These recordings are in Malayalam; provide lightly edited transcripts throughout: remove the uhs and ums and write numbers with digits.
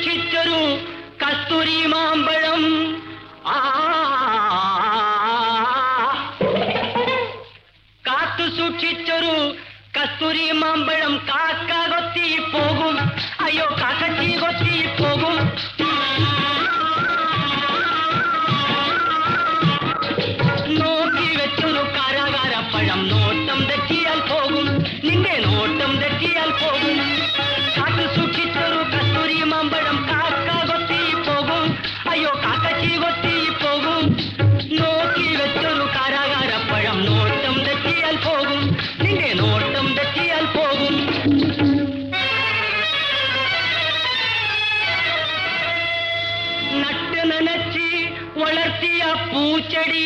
സൂക്ഷിച്ചൊരു കസ്തൂരി മാമ്പഴം കാത്തു സൂക്ഷിച്ചൊരു കസ്തൂരി മാമ്പഴം കാക്ക കൊത്തി പോകും, അയ്യോ കാക്കച്ചി കൊത്തി പോകും. നോക്കി വെച്ചൊരു കാരാകാരപ്പഴം നോട്ടം തെറ്റിയാൽ പോകും, നിന്റെ നോട്ടം തെറ്റിയാൽ പോകും. കാത്തു സൂക്ഷിച്ചൊരു കസ്തൂരി മാമ്പഴം കാക്ക കൊത്തി പോകും, അയ്യോ കാക്കച്ചി കൊത്തി പോകും. നോക്കി വെച്ചൊരു കാരാകാരപ്പഴം നോട്ടം തെറ്റിയാൽ പോകും, നിന്റെ നോട്ടം തെറ്റിയാൽ പോകും. നട്ട് നനച്ച് വളർത്തിയ പൂച്ചെടി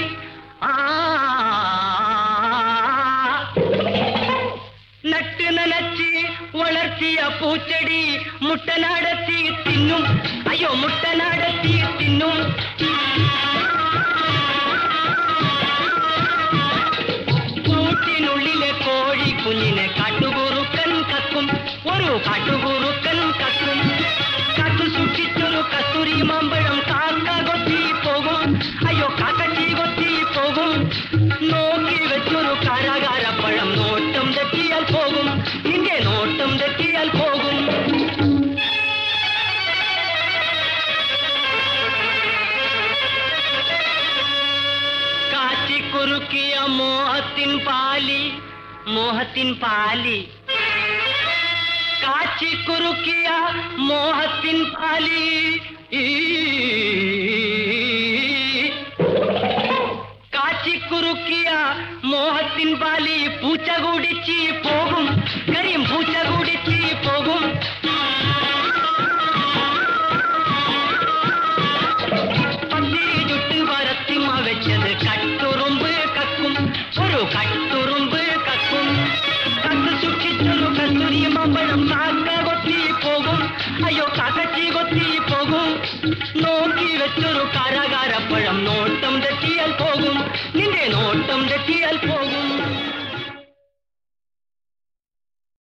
നട്ട് നനച്ച് വളർത്തിയ പൂച്ചെടി മുട്ടനാടത്തി തിന്നും, അയ്യോ മുട്ടനാടത്തി തിന്നും. കൂട്ടിനുള്ളിലെ കോഴി കുഞ്ഞിനെ കാട്ടുകുറുക്കൻ കക്കും, ഒരു കാട്ടുകുറുക്കൻ കക്കും. കാത്തു സൂക്ഷിച്ചൊരു കസ്തൂരി മാമ്പഴം കാക്ക കൊത്തി പോകും, അയ്യോ കാക്കച്ചി കൊത്തി പോകും. നോക്കി വെച്ചൊരു കാരാകാരപ്പഴം നോട്ടം തെറ്റിയാൽ പോകും, നിന്റെ നോട്ടം തെറ്റിയാൽ പോകും. കാച്ചിക്കുറുക്കിയ മോഹത്തിൻ പാലി, മോഹത്തിൻ പാലി. കാച്ചിക്കുറുക്കിയ മോഹത്തിൻ പാലി കാച്ചിക്കുറുക്കിയ മോഹത്തിൻ പാലി പൂച്ച കുടിച്ച് പോകും, കരിയും പൂച്ച കുടിച്ച് പോകും. പത്തിരി ചുട്ട് വരത്തിമ വെച്ചത് കട്ടുറുമ്പ് കക്കും, ഒരു കട്ടുറുമ്പ് കക്കും. കത്ത് സൂക്ഷിച്ചൊരു കസ്തൂരി മാമ്പഴം കാക്ക കൊത്തി പോകും, അയ്യോ കാക്കച്ചി കൊത്തി പോകും. നോക്കി വെച്ചൊരു കാരാകാരപ്പഴം നോട്ടം തെറ്റിയാൽ പോകും, നിന്റെ നോട്ടം തെറ്റിയാൽ പോകും.